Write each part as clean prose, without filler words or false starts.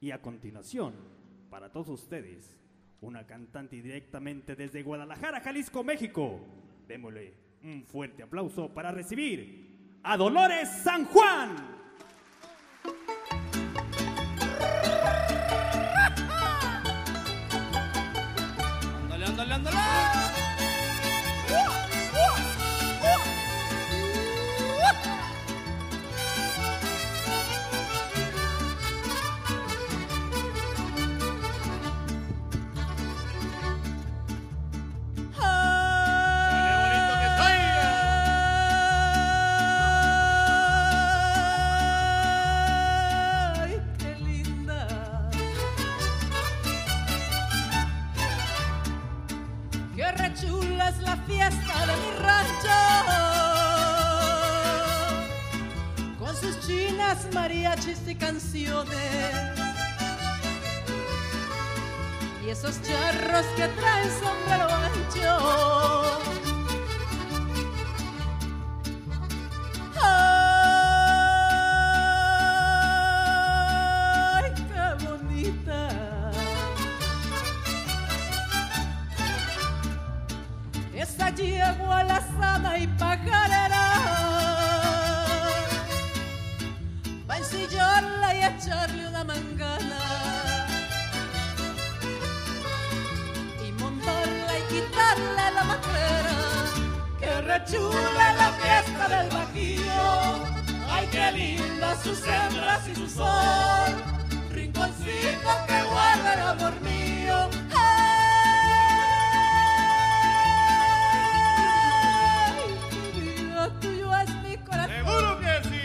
Y a continuación, para todos ustedes, una cantante directamente desde Guadalajara, Jalisco, México. Démosle un fuerte aplauso para recibir a Dolores San Juan. ¡Ándale, ándale, ándale! ¡Qué rechula es la fiesta de mi rancho! Con sus chinas, mariachis y canciones. Y esos charros que traen sombrero ancho. ¡Ay, qué bonita! Esa yegua la sana y pajarera, va a ensillarla y a echarle una mangana y montarla y quitarle la macrera. ¡Qué rechula la fiesta del Bajío! ¡Ay, qué lindas sus hembras y su sol! Rinconcito que guarda el amor mío. Tuyo es mi corazón. ¡Seguro que sí!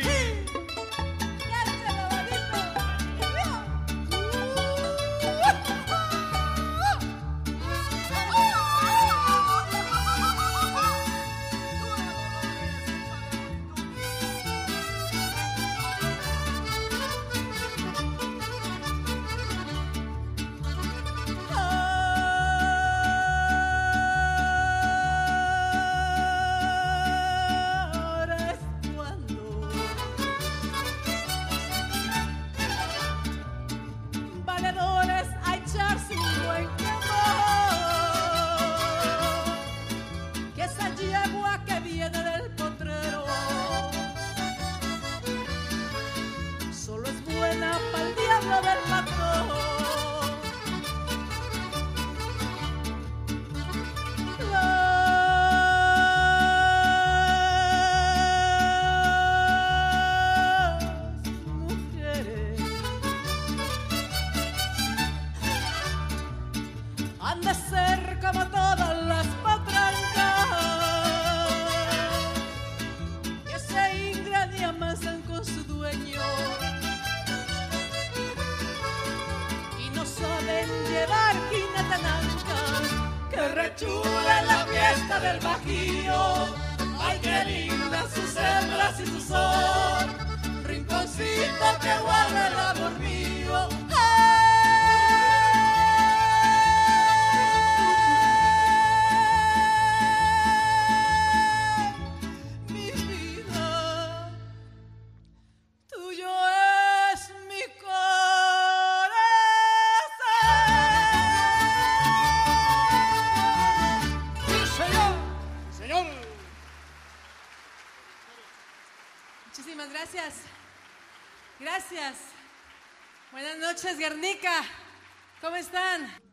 Del patrón. Las mujeres han de ser como todas las patrancas que se ingran y amasan con su dueño. Saben llevar jineta nanca, que rechula en la fiesta del Bajío. Ay, qué lindas sus hembras y su sol, rinconcito que guarda el amor mío. Mi vida, tuyo es mi Muchísimas gracias. Gracias. Buenas noches, Guernica. ¿Cómo están?